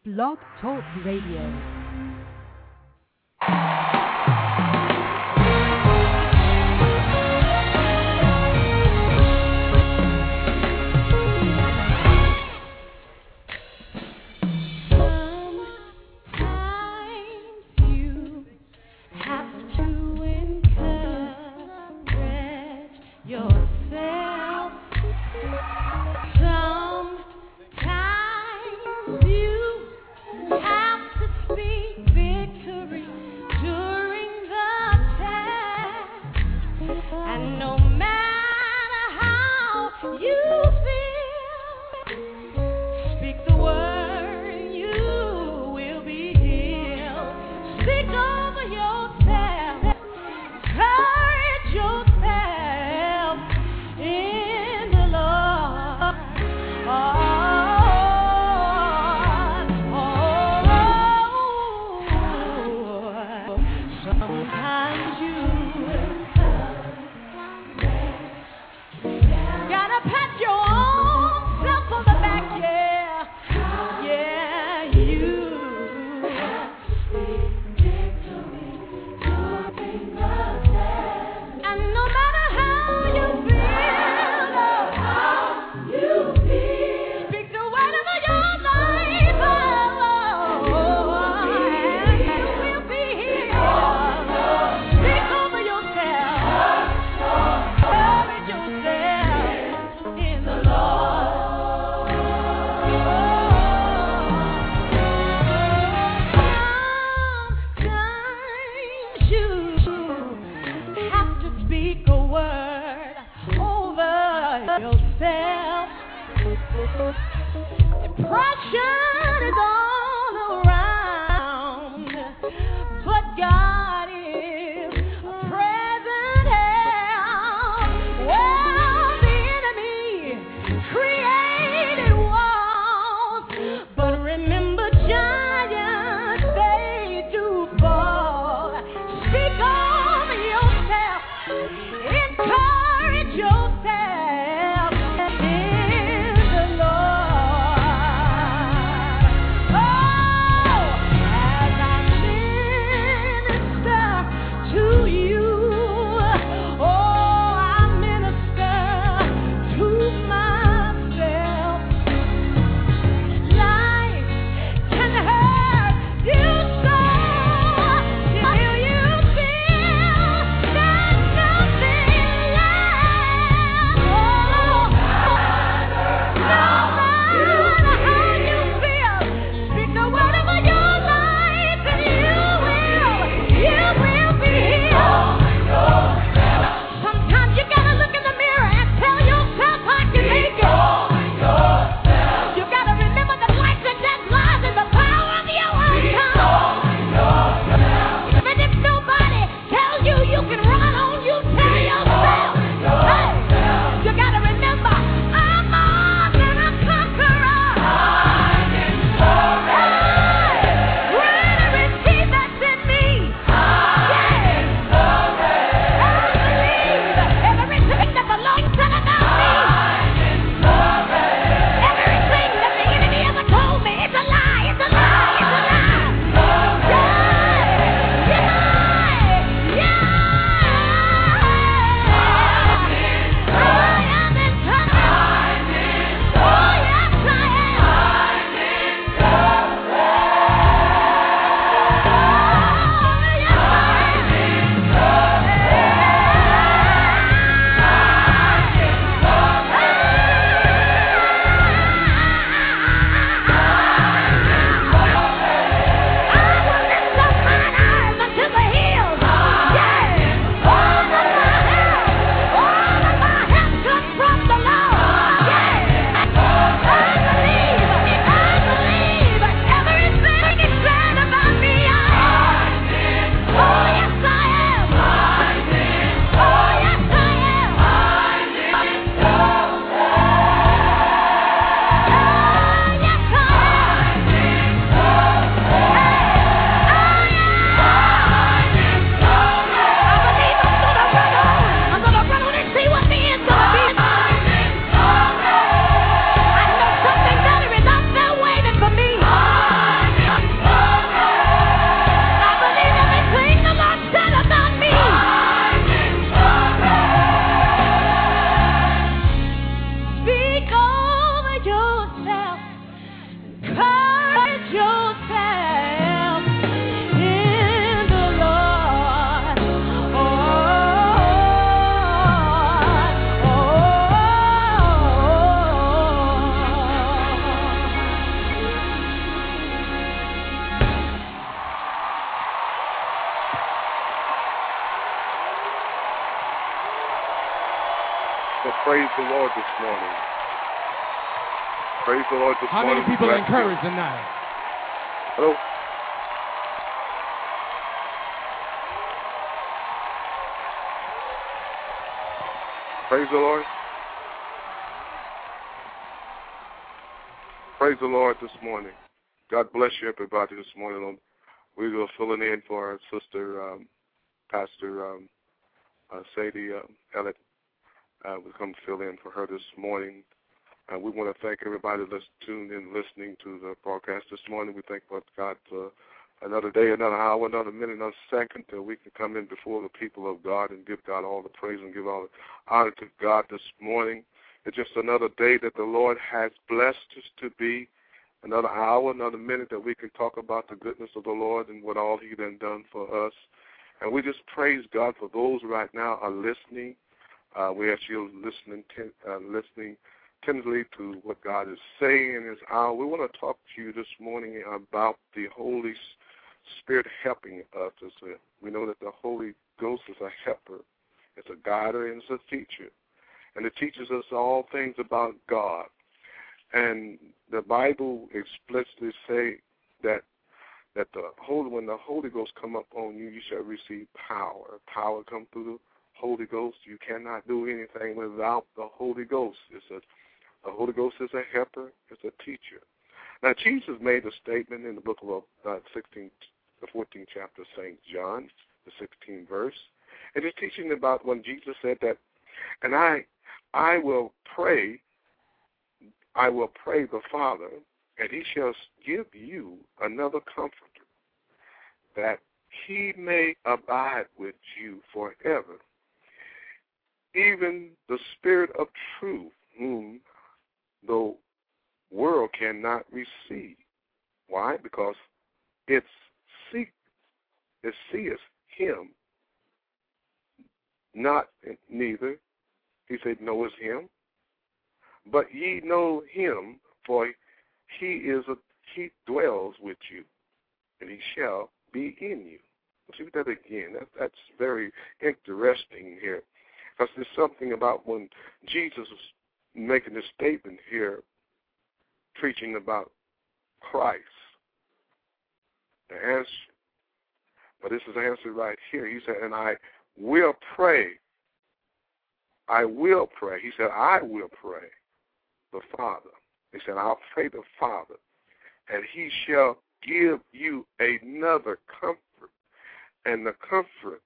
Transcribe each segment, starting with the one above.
Blog Talk Radio. Sometimes you have to speak. praise the Lord this morning. Praise the Lord this How morning. many people are encouraged tonight? Hello? Praise the Lord. Praise the Lord this morning. God bless you, everybody, this morning. We were filling in for our sister, Pastor Sadie Ellett. We're going to fill in for her this morning. We want to thank everybody that's tuned in, listening to the broadcast this morning. We thank God for another day, another hour, another minute, another second till we can come in before the people of God and give God all the praise and give all the honor to God this morning. It's just another day that the Lord has blessed us to be, another hour, another minute that we can talk about the goodness of the Lord and what all He done for us. And we just praise God for those right now are listening. We ask you listening attentively to what God is saying in this hour. We want to talk to you this morning about the Holy Spirit helping us. We know that the Holy Ghost is a helper. It's a guider and it's a teacher. And it teaches us all things about God. And the Bible explicitly say that when the Holy Ghost come up on you, you shall receive power. Power come through the Holy Ghost. You cannot do anything without the Holy Ghost. The Holy Ghost is a helper. It's a teacher. Now, Jesus made a statement in the book of the 14th chapter of St. John, the 16th verse. And it's teaching about when Jesus said that, and I will pray the Father, and He shall give you another comforter, that He may abide with you forever, even the Spirit of truth, whom the world cannot receive. Why? Because it seeth Him not, neither, He said, knoweth Him, but ye know Him, for He dwells with you, and He shall be in you. Let's see that again. That's very interesting here, because there's something about when Jesus is making this statement here, preaching about Christ. The answer, but this is the answer right here. He said, and I will pray. I will pray. He said, I will pray the Father. He said, I'll pray the Father, and He shall give you another comfort. And the comfort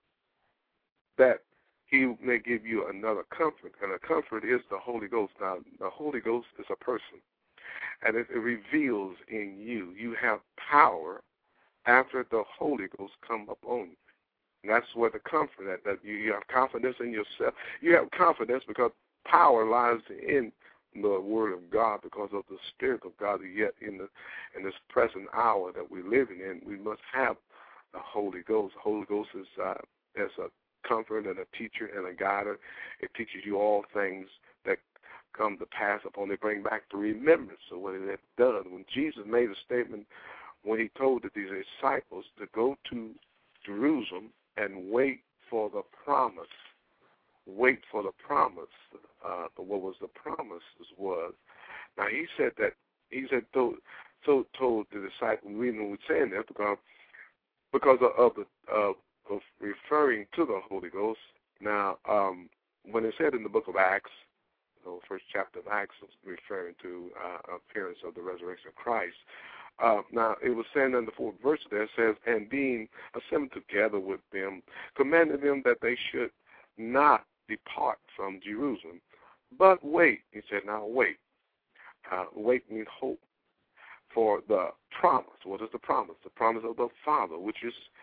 that He may give you another comfort, and the comfort is the Holy Ghost. Now, the Holy Ghost is a person, and it reveals in you. You have power after the Holy Ghost come upon you. And that's where the comfort that you have confidence in yourself. You have confidence because power lies in the Word of God, because of the Spirit of God. Yet in this present hour that we're living in, we must have the Holy Ghost. The Holy Ghost is as a comfort and a teacher and a guider. It teaches you all things that come to pass upon. They bring back the remembrance of what it had done. When Jesus made a statement, when He told these disciples to go to Jerusalem and wait for the promise. Wait for the promise. What was the promise was. Now He said told the disciples. We know we're saying that because of referring to the Holy Ghost. Now, when it said in the book of Acts, the first chapter of Acts, was referring to appearance of the resurrection of Christ. Now, it was saying in the fourth verse there, it says, and being assembled together with them, commanded them that they should not depart from Jerusalem, but wait. He said, now wait. Wait means hope for the promise. What is the promise? The promise of the Father, which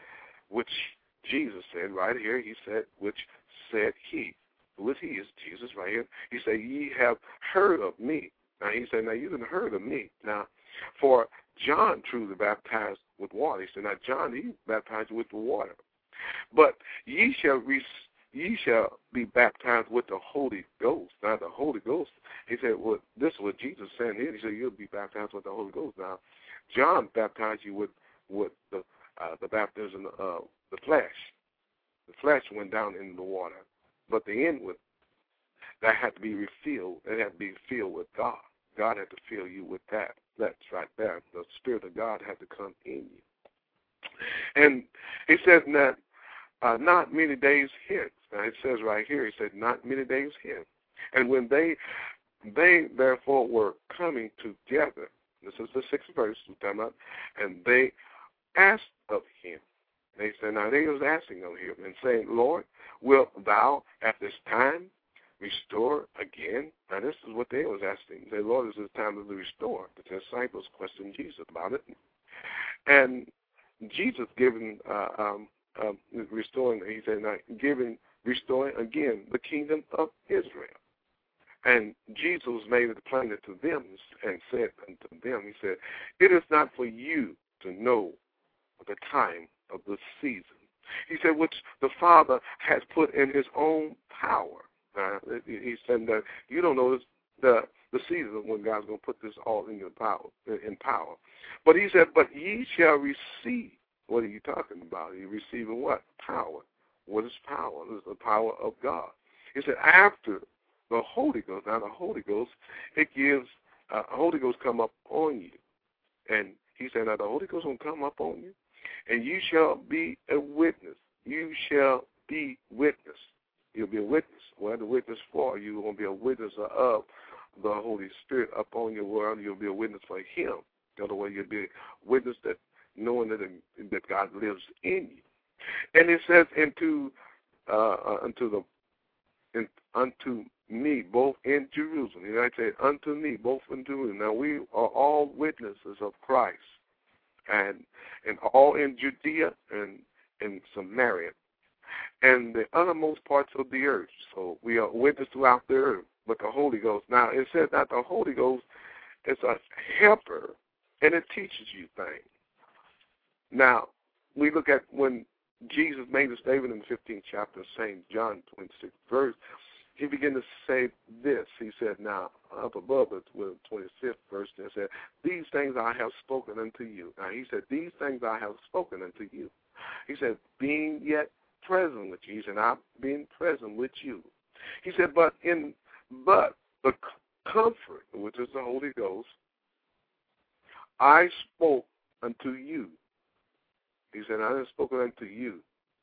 Jesus said right here. He said, which said He. Who is He? Is Jesus right here. He said, ye have heard of me. Now, He said, now you didn't heard of me. Now, for John truly baptized with water. He said, now John, he baptized with the water. But ye shall be baptized with the Holy Ghost. Now, the Holy Ghost, He said, well, this is what Jesus said here. He said, you'll be baptized with the Holy Ghost. Now, John baptized you with the baptism of the flesh. The flesh went down into the water, but the inward that had to be refilled. It had to be filled with God. God had to fill you with that. That's right there. The Spirit of God had to come in you. And he says that not many days hence. Now it says right here, he said, not many days hence. And when they therefore were coming together, this is the 6th verse we're talking about, and they asked of him. They said, now they was asking of him and saying, Lord, wilt thou at this time restore again? Now this is what they was asking. They said, Lord, is it time to restore? The disciples questioned Jesus about it. And Jesus giving, restoring, he said, restoring again the kingdom of Israel. And Jesus made it plain to them and said unto them, he said, it is not for you to know the time of the season. He said, which the Father has put in his own power. He said that you don't know the season when God's going to put this all in your power. But he said, but ye shall receive. What are you talking about? You're receiving what? Power. What is power? It is the power of God. He said, after the Holy Ghost. Now the Holy Ghost, it gives, Holy Ghost come up on you. And he said, now the Holy Ghost will come up on you, and you shall be a witness. You shall be witness. You'll be a witness. What the witness for? You're going to be a witness of the Holy Spirit upon your world. You'll be a witness for him. The other way, you'll be a witness that knowing that God lives in you. And it says unto me, both in Jerusalem. You know, I say, unto me, both in Jerusalem. Now, we are all witnesses of Christ, and all in Judea and in Samaria, and the uttermost parts of the earth. So we are witnesses throughout the earth with the Holy Ghost. Now, it says that the Holy Ghost is a helper, and it teaches you things. Now, we look at when Jesus made a statement in the 15th chapter of St. John, 26th verse, he began to say this. He said, now, up above it, with the 25th verse, he said, these things I have spoken unto you. Now, he said, these things I have spoken unto you. He said, being yet present with you. He said, I'm being present with you. He said, but the comfort, which is the Holy Ghost, I spoke unto you. He said, I have spoken unto you.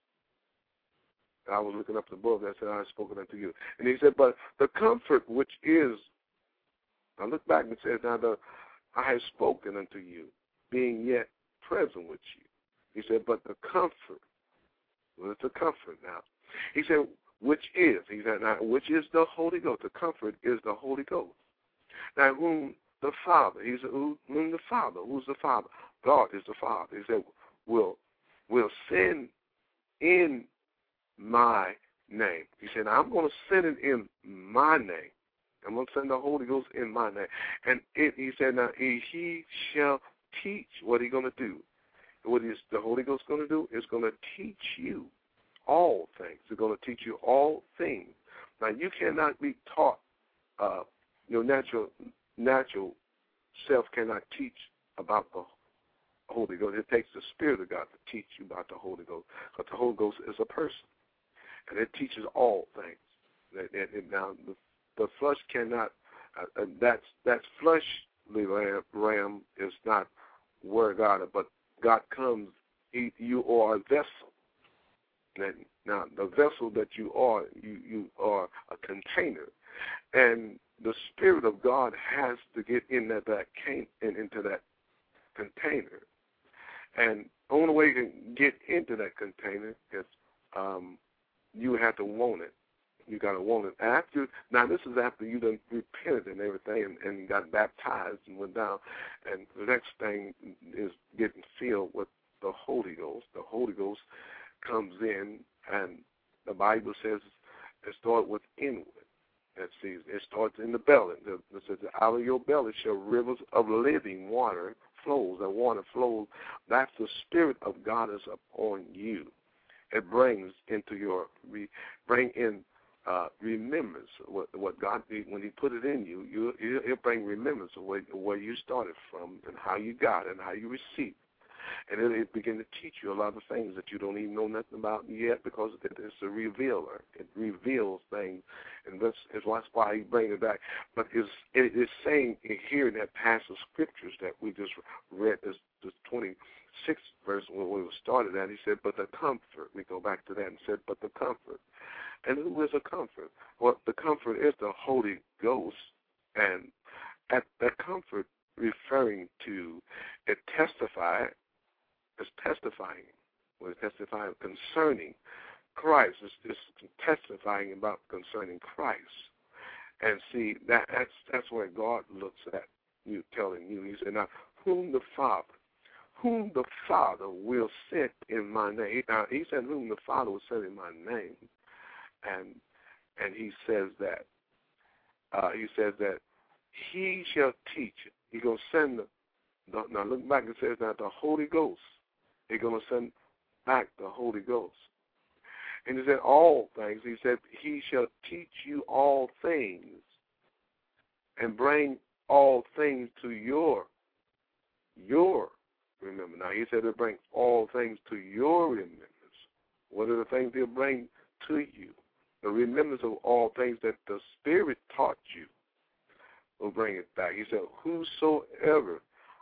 I was looking up above that, said, I have spoken unto you. And he said, but the comfort which is, I look back and says, now I have spoken unto you, being yet present with you. He said, but the comfort, well, it's a comfort now. He said, which is, he said, now, which is the Holy Ghost. The comfort is the Holy Ghost. Now, whom the Father, he said, whom the Father, who's the Father? God is the Father. He said, will send in my name. He said, I'm going to send it in my name. I'm going to send the Holy Ghost in my name. And he said, now he shall teach. What he's going to do. What is the Holy Ghost going to do? It's going to teach you all things. It's going to teach you all things. Now, you cannot be taught. Your natural self cannot teach about the Holy Ghost. It takes the Spirit of God to teach you about the Holy Ghost. But the Holy Ghost is a person, and it teaches all things. Now, the flesh cannot. That fleshly ram is not where God is, but God comes. You are a vessel. Now, the vessel that you are are a container, and the Spirit of God has to get into that container. And the only way you can get into that container is you have to want it. You got to want it. Now, this is after you done repented and everything and got baptized and went down. And the next thing is getting filled with the Holy Ghost. The Holy Ghost comes in, and the Bible says it starts with inward. It starts in the belly. It says, out of your belly shall rivers of living water flows. That water flows. That's the Spirit of God is upon you. It brings into remembrance what God did when He put it in you. He'll bring remembrance of where you started from and how you got it and how you received. And it begin to teach you a lot of things that you don't even know nothing about yet, because it's a revealer. It reveals things, and that's why he brings it back. But it is saying here in that passage of scriptures that we just read, this 26th verse when we started that, he said, but the comfort. We go back to that and said, but the comfort. And who is a comfort? Well, the comfort is the Holy Ghost, and at that comfort referring to it testifying concerning Christ. It's testifying about concerning Christ. And see, that's where God looks at you, telling you. He said, now, whom the Father will send in my name. Now, he said, whom the Father will send in my name. And he says that he shall teach. He's going to send now look back, it says that the Holy Ghost. He's going to send back the Holy Ghost. And he said all things. He said he shall teach you all things and bring all things to your remembrance. Now he said to bring all things to your remembrance. What are the things he'll bring to you? The remembrance of all things that the Spirit taught you will bring it back. He said, whosoever.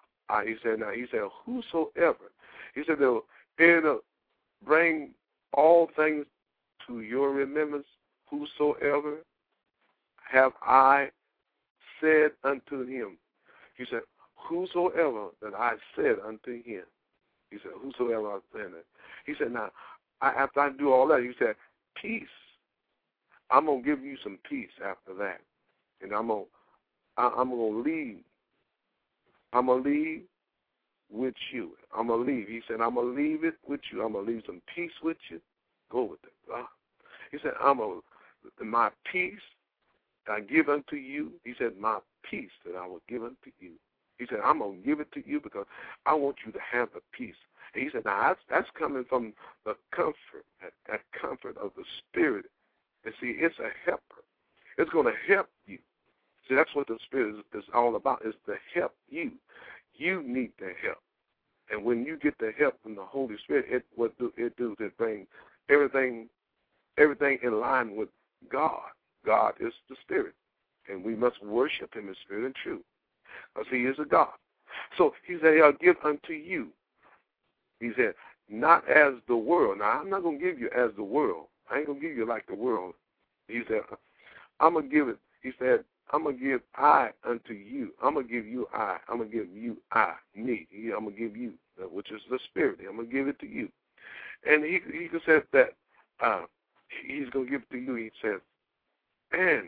Whosoever. He said, it'll bring all things to your remembrance. Whosoever have I said unto him. He said, whosoever that I said unto him. He said, whosoever I said it. He said, now, after I do all that, he said, peace. I'm going to give you some peace after that. And I'm going to leave. I'm going to leave with you. I'm going to leave. He said, I'm going to leave it with you. I'm going to leave some peace with you. Go with it. He said, my peace that I give unto you. He said, my peace that I will give unto you. He said, I'm going to give it to you because I want you to have the peace. And he said, now that's coming from the comfort, that comfort of the Spirit. And see, it's a helper. It's going to help you. See, that's what the Spirit is all about, is to help you. You need the help. And when you get the help from the Holy Spirit, what it do is it brings everything in line with God. God is the Spirit. And we must worship him in spirit and truth, because he is a God. So he said, I'll give unto you. He said, not as the world. Now, I'm not going to give you as the world. I ain't going to give you like the world. He said, I'm going to give it. He said, I'm going to give I unto you. I'm going to give you I. I'm going to give you I, me. I'm going to give you, which is the Spirit. I'm going to give it to you. And he said that he's going to give it to you. He says, and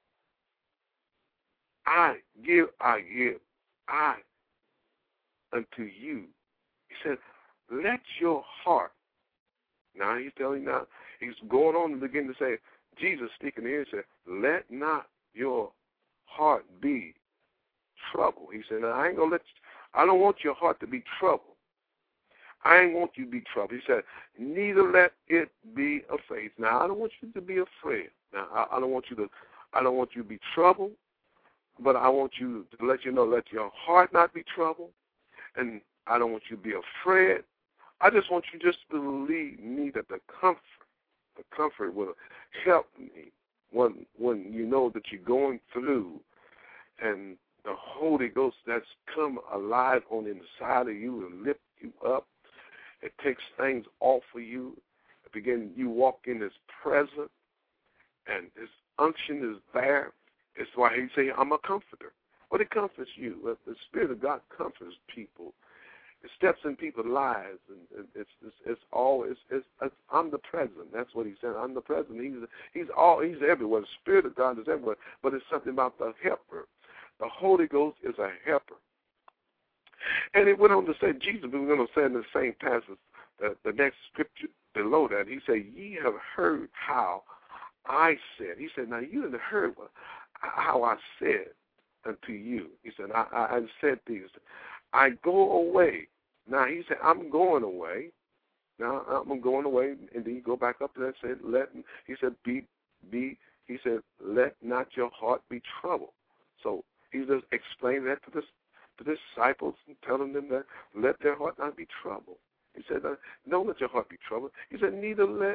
I give I unto you. He said, let your heart. Now he's telling now, he's going on to begin to say, Jesus speaking here said, let not your heart be troubled. He said, I ain't gonna I don't want your heart to be troubled. I ain't want you to be troubled. He said, neither let it be afraid. Now I don't want you to be afraid. Now I don't want you to be troubled, but I want you to let you know, let your heart not be troubled, and I don't want you to be afraid. I just want you just to believe me that the comfort will help me when you know that you're going through, and the Holy Ghost that's come alive on the inside of you and lift you up. It takes things off of you. You walk in his presence, and his unction is there. It's why he say, I'm a comforter. Well, it comforts you. The Spirit of God comforts people. It steps in people's lives, and it's omnipresent. That's what he said. Omnipresent. He's everywhere. The Spirit of God is everywhere. But it's something about the helper. The Holy Ghost is a helper. And it went on to say, Jesus, we're going to say in the same passage, the next scripture below that, he said, ye have heard how I said. He said, now you didn't heard how I said unto you. He said, I said these. I go away. Now, he said, I'm going away. Now, I'm going away. And then you go back up to that and say, he said, let not your heart be troubled. So he just explained that the disciples and telling them that let their heart not be troubled. He said, don't let your heart be troubled. He said, neither let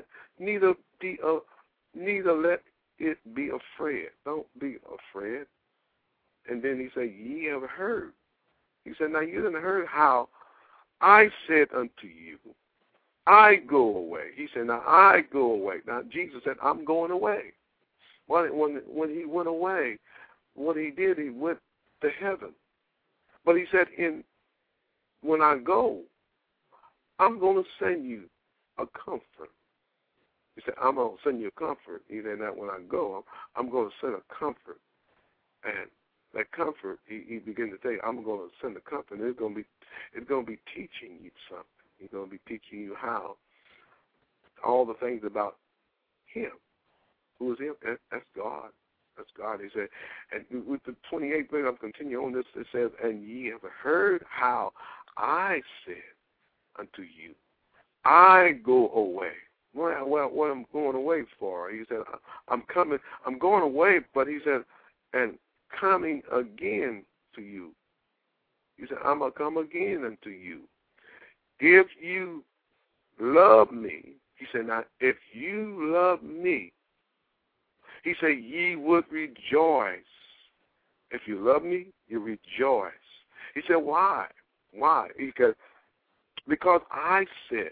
it be afraid. Don't be afraid. And then he said, ye have heard. He said, now you didn't heard how I said unto you, I go away. He said, now I go away. Now Jesus said, I'm going away. When he went away, what he did, he went to heaven. But he said, when I go, I'm going to send you a comfort. He said, I'm going to send you a comfort. He said that when I go, I'm going to send a comfort. And that comfort, he began to say, I'm going to send a comfort. It's going to be teaching you something. He's going to be teaching you how, all the things about him. Who is him? That's God. That's God. He said, and with the 28th verse, I'm continuing on this, it says, and ye have heard how I said unto you, I go away. Well, what I'm going away for? He said, I'm going away, but he said, and coming again to you. He said, I'm going to come again unto you. If you love me, he said, now, if you love me, he said, ye would rejoice. If you love me, you rejoice. He said, why? Why? He said, because I said,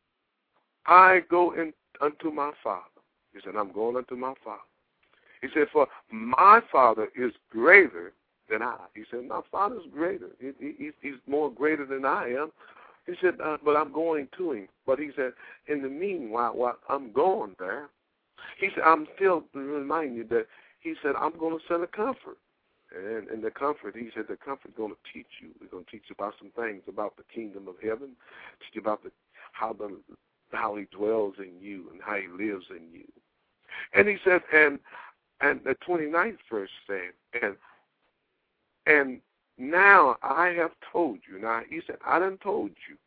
I go unto my Father. He said, I'm going unto my Father. He said, for my Father is greater than I. He said, my Father's greater. He's more greater than I am. He said, but I'm going to him. But he said, in the meanwhile, while I'm going there, he said, I'm still reminding you that he said, I'm going to send a comfort. And the comfort, he said, the comfort is going to teach you. We're going to teach you about some things about the kingdom of heaven, teach you about how he dwells in you and how he lives in you. And he said, and the 29th verse said, and now I have told you. Now, he said, I done told you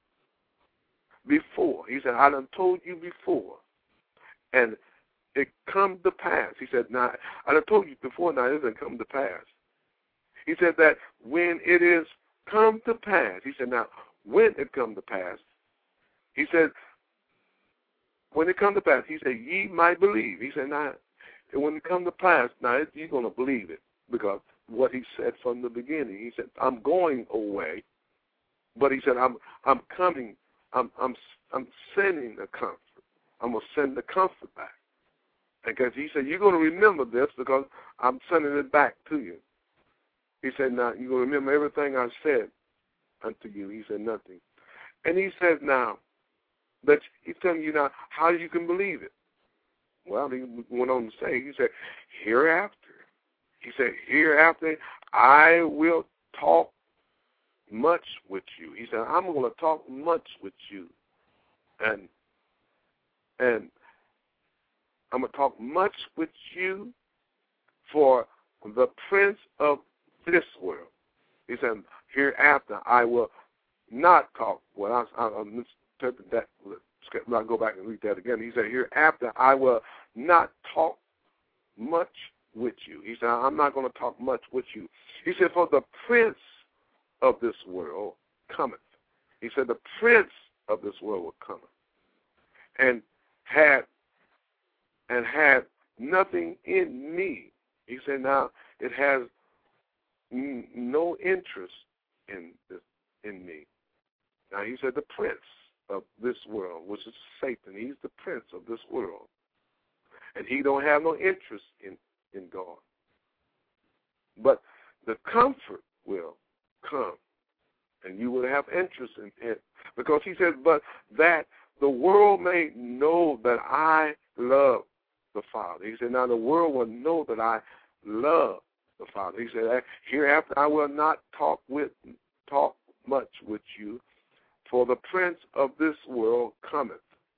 before. He said, I done told you before. And it come to pass. He said, now, I done told you before, now it doesn't come to pass. He said that when it is come to pass, he said, now, when it come to pass, he said, when it come to pass, he said, ye might believe. He said, now, when it come to pass, now, you're going to believe it, because what he said from the beginning. He said, I'm going away, but he said, I'm coming, I'm sending the comfort. I'm going to send the comfort back. Because he said, you're going to remember this because I'm sending it back to you. He said, now, you're going to remember everything I said unto you. He said, nothing. And he said, now, that he's telling you now how you can believe it. Well, he went on to say, he said, hereafter. He said, hereafter I will talk much with you. He said, I'm going to talk much with you. And I'm going to talk much with you for the prince of this world. He said, hereafter I will not talk. Well, I'll misinterpret that. I'll go back and read that again. He said, hereafter I will not talk much with you. He said, I'm not going to talk much with you. He said, for the prince of this world cometh. He said, the prince of this world will come. And had nothing in me. He said, now it has no interest in me. Now he said, the prince of this world, which is Satan. He's the prince of this world. And he don't have no interest in God. But the comfort will come, and you will have interest in it. Because he says, but that the world may know that I love the Father. He said, now the world will know that I love the Father. He said, hereafter I will not talk much with you, for the prince of this world cometh.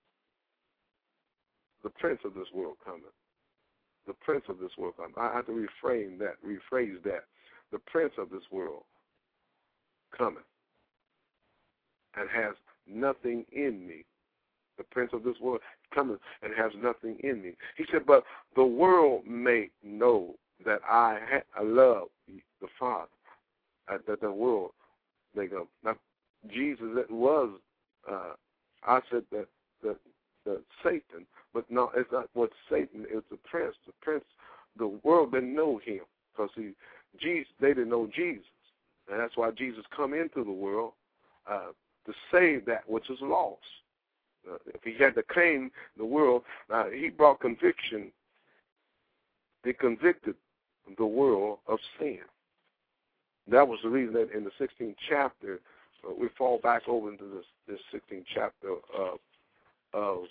The prince of this world cometh. The prince of this world cometh. I have to rephrase that. The prince of this world cometh and has nothing in me. The prince of this world cometh and has nothing in me. He said, but the world may know that I love the Father. that the world may come. Now, Jesus was, I said that Satan, but no, it's not what Satan is. The prince. The prince. The world didn't know him because they didn't know Jesus, and that's why Jesus come into the world to save that which is lost. If he had to claim the world, he brought conviction. He convicted the world of sin. That was the reason that in the 16th chapter, we fall back over into this 16th chapter of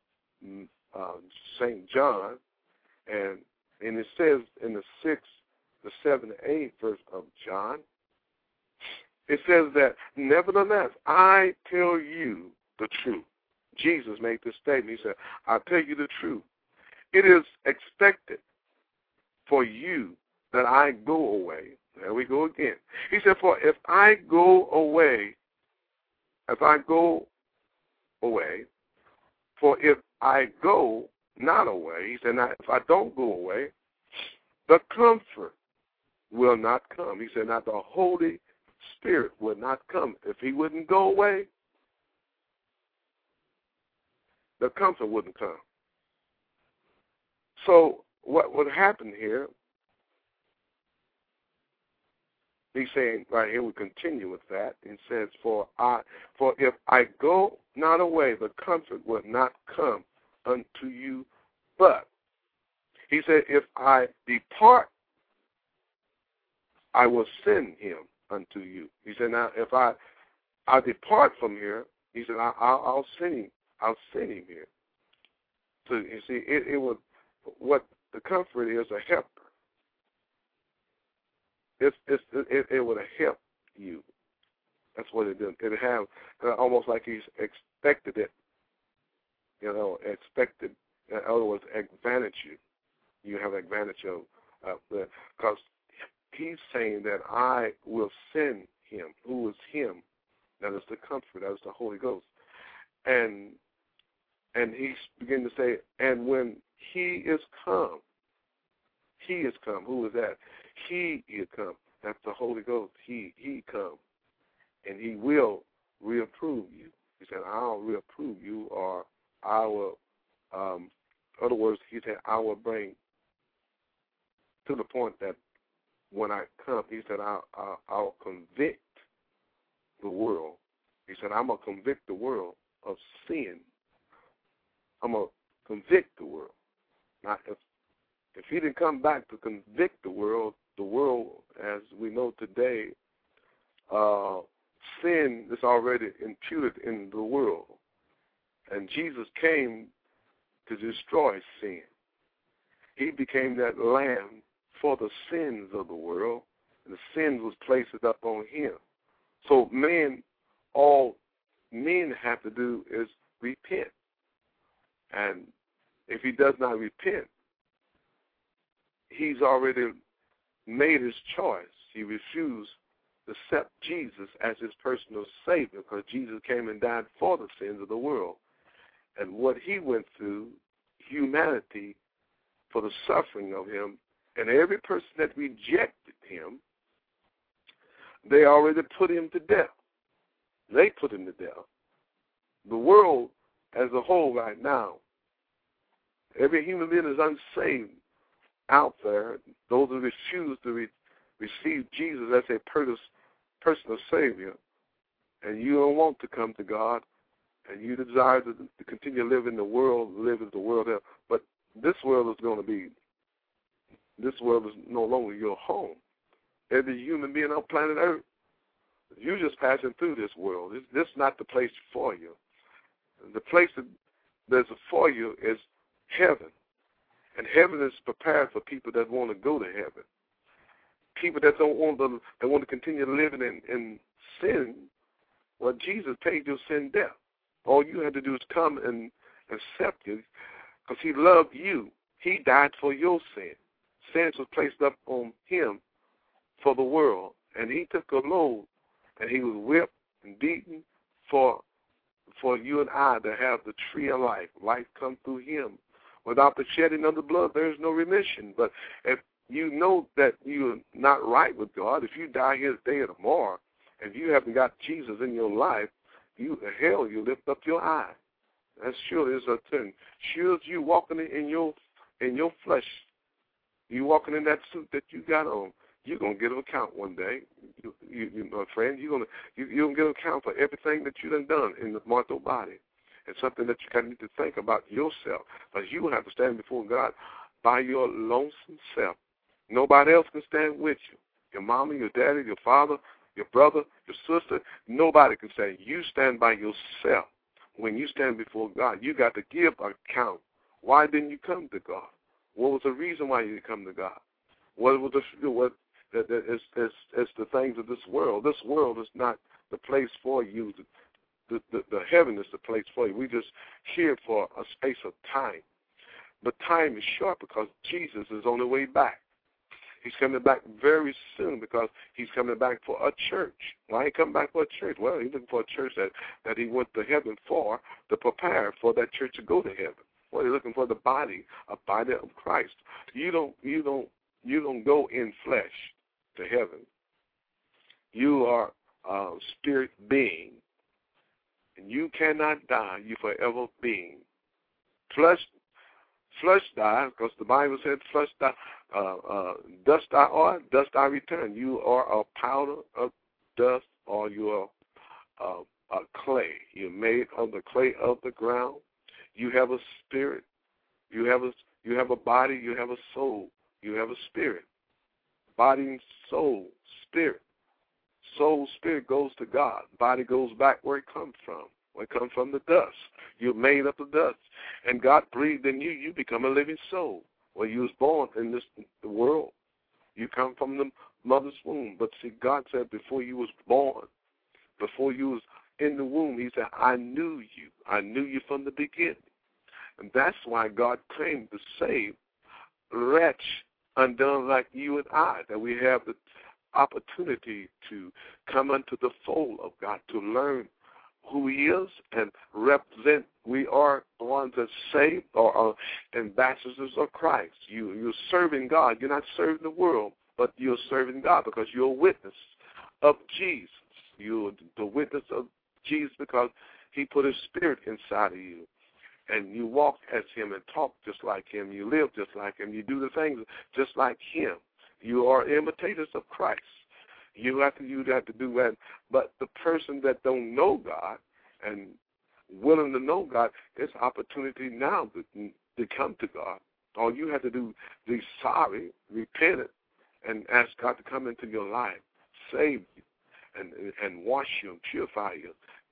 St. John, and it says in the 6th, the 7th, and 8th verse of John, it says that, nevertheless, I tell you the truth. Jesus made this statement. He said, I tell you the truth. It is expected for you that I go away. There we go again. He said, for if I go away, for if I go not away, he said, now if I don't go away, the Comfort will not come. He said, now the Holy Spirit will not come. If he wouldn't go away, the Comfort wouldn't come. So what would happen here, he's saying right here, we continue with that. It says, for if I go not away, the Comfort will not come unto you. But he said, if I depart, I will send him unto you. He said, now if I depart from here, he said, I'll send him. I'll send him here. So you see, it was what the Comfort is, a helper. It would help you. That's what it did. It have almost like he's expected it. Expected. In other words, advantage you. You have advantage of because he's saying that I will send him. Who is him? That is the Comfort. That is the Holy Ghost. And he's beginning to say, and when he is come. Who is that? He is come. That's the Holy Ghost. He come. And he will reapprove you. He said, I'll reapprove you, or I will, other words, he said, I will bring to the point that when I come, he said, I'll convict the world. He said, I'm going to convict the world of sin. I'm going to convict the world. Now, if he didn't come back to convict the world, as we know today, sin is already imputed in the world. And Jesus came to destroy sin. He became that lamb for the sins of the world, and the sins was placed up on him. So all men have to do is repent. And if he does not repent, he's already made his choice. He refused to accept Jesus as his personal Savior because Jesus came and died for the sins of the world. And what he went through, humanity, for the suffering of him, and every person that rejected him, they already put him to death. They put him to death. The world as a whole right now, every human being is unsaved out there. Those who refuse to receive Jesus as a personal Savior, and you don't want to come to God, and you desire to continue to live in the world, live as the world is. But this world is no longer your home. Every human being on planet Earth, you're just passing through this world. This is not the place for you. The place that's for you is heaven. And heaven is prepared for people that want to go to heaven. People that don't want to, that want to continue living in sin. Well, Jesus paid your sin debt. All you had to do is come and accept it because he loved you. He died for your sin. Sins was placed up on him for the world. And he took a load, and he was whipped and beaten for you and I to have the tree of life. Life come through him. Without the shedding of the blood, there is no remission. But if you know that you're not right with God. If you die here today or tomorrow, and you haven't got Jesus in your life, you lift up your eye. That sure is a thing. Sure as you walking in your flesh, you walking in that suit that you got on, you're gonna get an account one day. You my friend, you're gonna get an account for everything that you done in the mortal body. It's something that you need to think about yourself, because you will have to stand before God by your lonesome self. Nobody else can stand with you. Your mama, your daddy, your father, your brother, your sister, nobody can stand. You stand by yourself. When you stand before God, you got to give an account. Why didn't you come to God? What was the reason why you didn't come to God? What was it's the things of this world. This world is not the place for you. The heaven is the place for you. We just here for a space of time. But time is short because Jesus is on the way back. He's coming back very soon because he's coming back for a church. Why he come back for a church? Well, he's looking for a church that he went to heaven for, to prepare for that church to go to heaven. Well, he's looking for a body of Christ. You don't go in flesh to heaven. You are a spirit being, and you cannot die. You forever being. Flesh dies, because the Bible said flesh dies. Dust thou art, dust thou return. You are a powder of dust, or you are a clay. You're made of the clay of the ground. You have a spirit. You have a body. You have a soul. You have a spirit. Body and soul, spirit. Soul, spirit goes to God. Body goes back where it comes from. Well, it comes from the dust. You're made up of dust. And God breathed in you. You become a living soul. Well, you was born in the world. You come from the mother's womb. But see, God said before you was born, before you was in the womb, he said, I knew you. I knew you from the beginning. And that's why God came to save wretch undone like you and I, that we have the opportunity to come unto the fold of God, to learn who he is and represent. We are the ones that saved or are ambassadors of Christ. You're serving God. You're not serving the world, but you're serving God because you're a witness of Jesus. You're the witness of Jesus because he put his spirit inside of you. And you walk as him and talk just like him. You live just like him. You do the things just like him. You are imitators of Christ. You have to do that. But the person that don't know God and willing to know God, there's opportunity now to come to God. All you have to do is be sorry, repent it, and ask God to come into your life, save you, and wash you and purify you.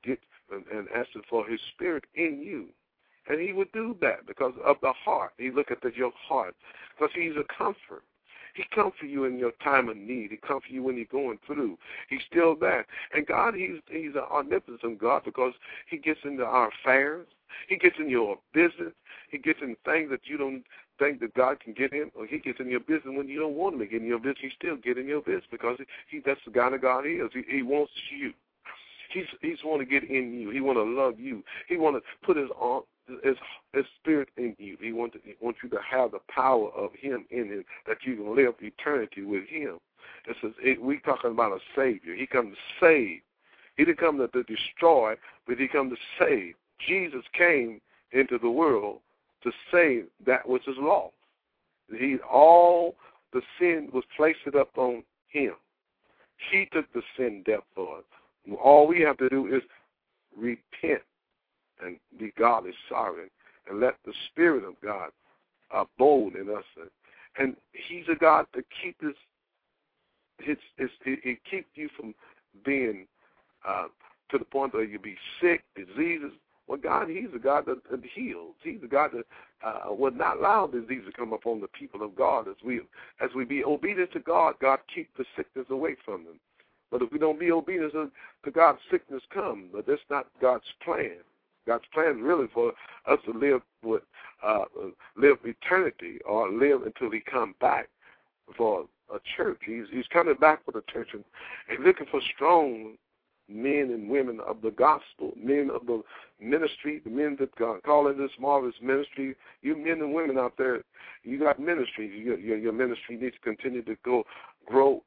And ask him for his spirit in you. And he would do that because of the heart. He look at your heart because he's a comfort. He comforts you in your time of need. He comforts you when you're going through. He's still there. And God, he's an omnipotent God because he gets into our affairs. He gets in your business. He gets in things that you don't think that God can get in. Or he gets in your business when you don't want him to get in your business. He still get in your business because that's the kind of God he is. He wants you. He's want to get in you. He want to love you. He want to put his spirit in you. He wants you to have the power of him in him, that you can live eternity with him. We talking about a Savior. He come to save. He didn't come to destroy, but he come to save. Jesus came into the world to save that which is lost. All the sin was placed up on him. He took the sin debt for us. All we have to do is repent and be godly sorry and let the Spirit of God abode in us. And he's a God that keep he keep you from being to the point where you be sick, diseases. Well, God, he's a God that heals. He's a God that would not allow disease to come upon the people of God. As we be obedient to God, God keep the sickness away from them. But if we don't be obedient to God, sickness comes. But that's not God's plan. God's plan is really for us to live eternity or live until he come back for a church. He's coming back for the church, and he's looking for strong men and women of the gospel, men of the ministry, the men that God calling this marvelous ministry. You men and women out there, you got ministry. Your ministry needs to continue to grow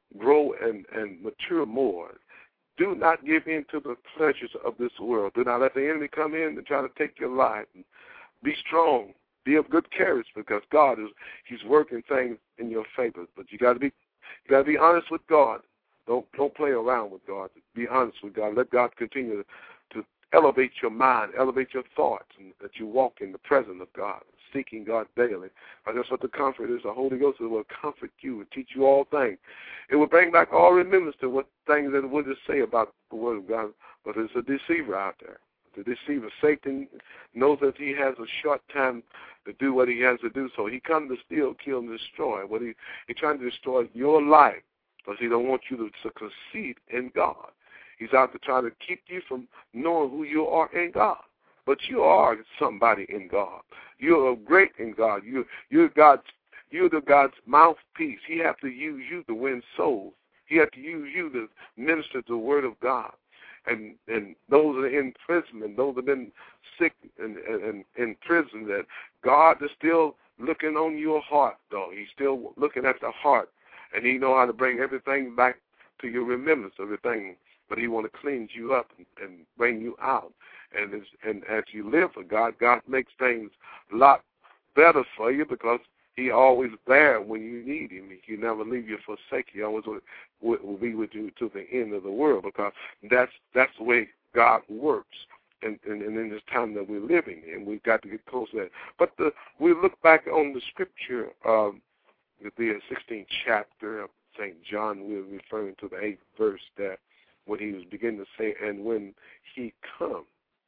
and mature more. Do not give in to the pleasures of this world. Do not let the enemy come in and try to take your life. Be strong. Be of good courage, because God He's working things in your favor. But you got to be honest with God. Don't play around with God. Be honest with God. Let God continue to elevate your mind, elevate your thoughts, and that you walk in the presence of God, seeking God daily. And that's what the comfort is. The Holy Ghost will comfort you and teach you all things. It will bring back all remembrance to what things that it would just say about the Word of God. But there's a deceiver out there. The deceiver, Satan, knows that he has a short time to do what he has to do. So he comes to steal, kill, and destroy. What he's trying to destroy your life, because he don't want you to succeed in God. He's out to try to keep you from knowing who you are in God. But you are somebody in God. You're great in God. You're the God's mouthpiece. He has to use you to win souls. He has to use you to minister the Word of God. And those that are in prison, and those that have been sick and in prison, that God is still looking on your heart, though. He's still looking at the heart, and He knows how to bring everything back to your remembrance, everything. But He want to cleanse you up and bring you out. And as you live for God, God makes things a lot better for you, because He always there when you need Him. He never leave you, forsake you. He always will be with you to the end of the world, because that's the way God works. And in this time that we're living in, we've got to get close to that. But we look back on the scripture of the 16th chapter of St. John. We're referring to the 8th verse, that when He was beginning to say, and when He comes,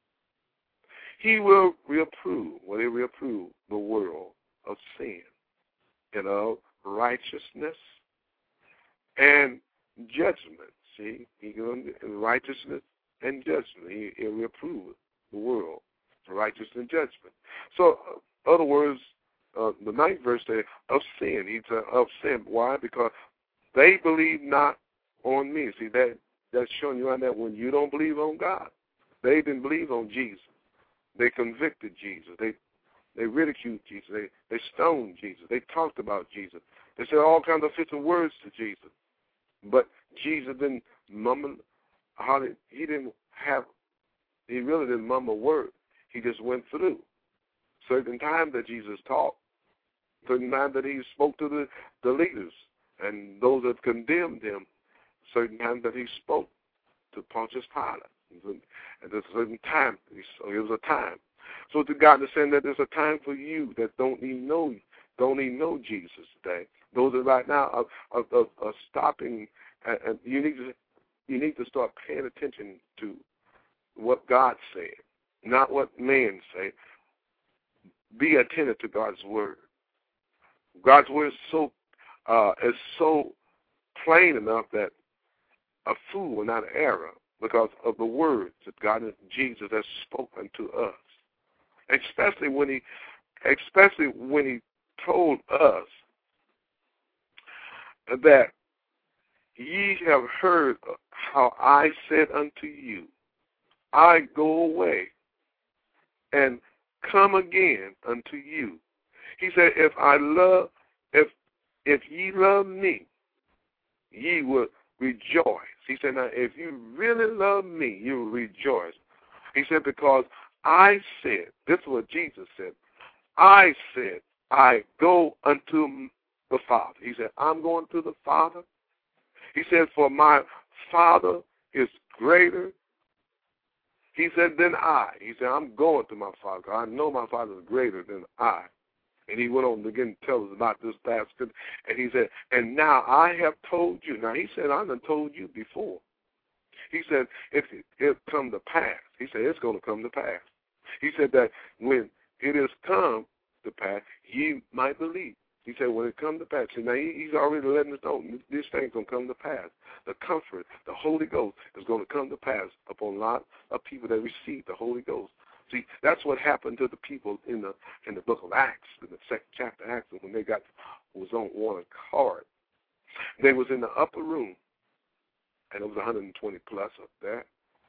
He will reapprove the world of sin and of righteousness and judgment. See, He going righteousness and judgment. He'll reapprove the world for righteousness and judgment. So, in other words, the 9th verse says, of sin. He said, of sin. Why? Because they believe not on me. See, that's showing you on that when you don't believe on God. They didn't believe on Jesus. They convicted Jesus. They ridiculed Jesus. They stoned Jesus. They talked about Jesus. They said all kinds of fitting words to Jesus. But Jesus didn't mumble. He really didn't mumble a word. He just went through. Certain times that Jesus talked, certain times that He spoke to the leaders and those that condemned Him, certain times that He spoke to Pontius Pilate. And there's a certain time. So it was a time. So to God to say that there's a time for you that don't even know Jesus today. Those that right now are stopping, and you need to start paying attention to what God said, not what man say. Be attentive to God's word. God's word is so plain enough that a fool will not err, because of the words that God and Jesus has spoken to us. Especially when he told us that ye have heard how I said unto you, I go away and come again unto you. He said, if ye love me, ye will rejoice. He said, now if you really love me, you will rejoice. He said, because I said, this is what Jesus said, I said, I go unto the Father. He said, I'm going to the Father. He said, for my Father is greater. He said, than I. He said, I'm going to my Father. I know my Father is greater than I. And he went on to again tell us about this past. And he said, and now I have told you. Now he said, I done told you before. He said, if it come to pass. He said, it's going to come to pass. He said that when it is come to pass, ye might believe. He said, when it comes to pass. See, now he's already letting us know this thing's going to come to pass. The comfort, the Holy Ghost is going to come to pass upon a lot of people that receive the Holy Ghost. See, that's what happened to the people in the book of Acts, in the second chapter of Acts, when they was on one accord. They was in the upper room, and it was 120 plus up there.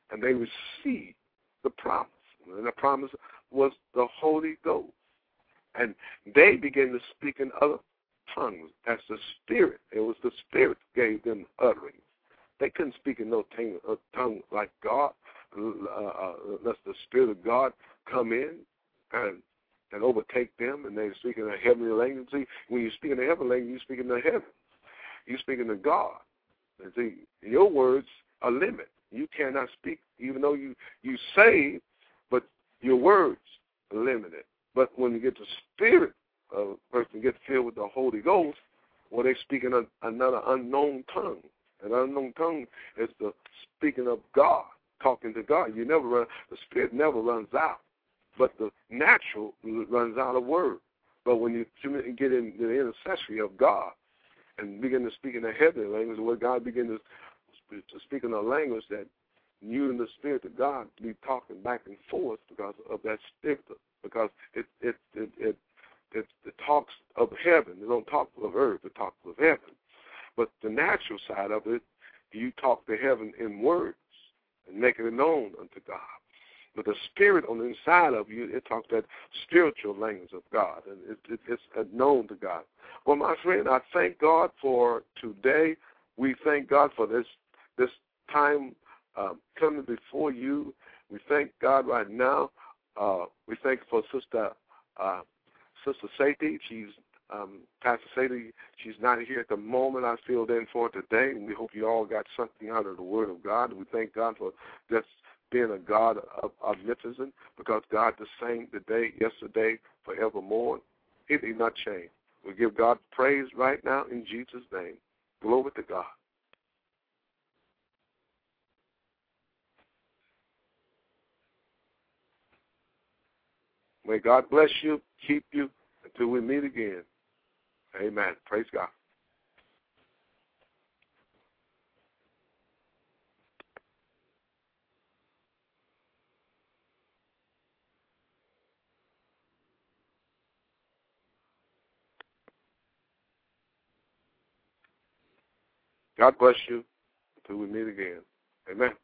and they received the promise. And the promise was the Holy Ghost. And they began to speak in other tongues as the Spirit. It was the Spirit that gave them utterance. They couldn't speak in no tongue like God, unless the Spirit of God come in and overtake them, and they're speaking a heavenly language. See, when you speak in a heavenly language, you speak in the heaven. You speak in the God. And see, your words are limited. You cannot speak, even though you say, but your words are limited. But when you get the Spirit of a person get filled with the Holy Ghost, well, they speak in another unknown tongue. An unknown tongue is the speaking of God, talking to God. The Spirit never runs out, but the natural runs out of word. But when you get in the intercessory of God and begin to speak in a heavenly language, where God begins to speak in a language that you and the Spirit of God be talking back and forth because of that Spirit, because it talks of heaven. It don't talk of earth. It talks of heaven. But the natural side of it, you talk to heaven in words and make it known unto God. But the Spirit on the inside of you, it talks that spiritual language of God, and it's known to God. Well, my friend, I thank God for today. We thank God for this time coming before you. We thank God right now. We thank for Sister Sadie. She's Pastor Sadie. She's not here at the moment. I filled in for today, and we hope you all got something out of the Word of God. We thank God for just being a God of omniscience, because God the same today, yesterday, forevermore. He did not change. We give God praise right now in Jesus' name. Glory to God. May God bless you, keep you, until we meet again. Amen. Praise God. God bless you until we meet again. Amen.